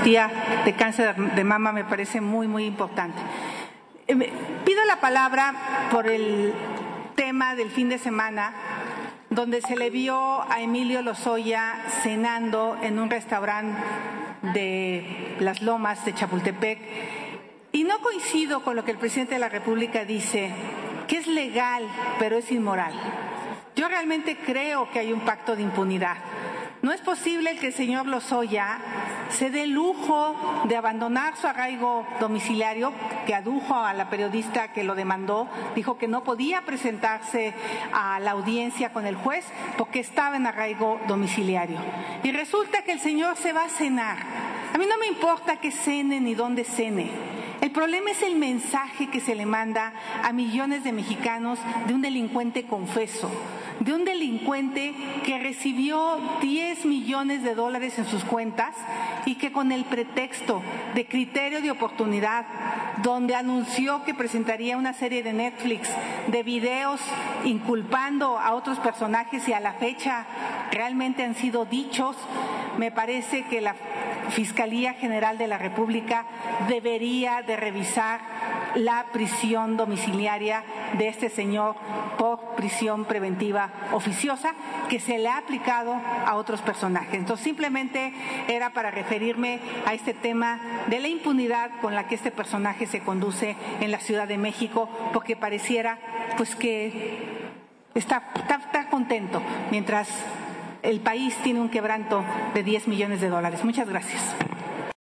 tía de cáncer de mama me parece muy, muy importante. Pido la palabra por el tema del fin de semana, donde se le vio a Emilio Lozoya cenando en un restaurante de Las Lomas de Chapultepec. Y no coincido con lo que el presidente de la República dice, que es legal, pero es inmoral. Yo realmente creo que hay un pacto de impunidad. No es posible que el señor Lozoya se dé el lujo de abandonar su arraigo domiciliario, que adujo a la periodista que lo demandó, dijo que no podía presentarse a la audiencia con el juez porque estaba en arraigo domiciliario. Y resulta que el señor se va a cenar. A mí no me importa que cene ni dónde cene. El problema es el mensaje que se le manda a millones de mexicanos de un delincuente confeso, de un delincuente que recibió 10 millones de dólares en sus cuentas y que con el pretexto de criterio de oportunidad, donde anunció que presentaría una serie de Netflix de videos inculpando a otros personajes y a la fecha realmente han sido dichos, me parece que la Fiscalía General de la República debería de revisar la prisión domiciliaria de este señor por prisión preventiva oficiosa que se le ha aplicado a otros personajes. Entonces, simplemente era para referirme a este tema de la impunidad con la que este personaje se conduce en la Ciudad de México, porque pareciera pues que está contento mientras el país tiene un quebranto de 10 millones de dólares. Muchas gracias.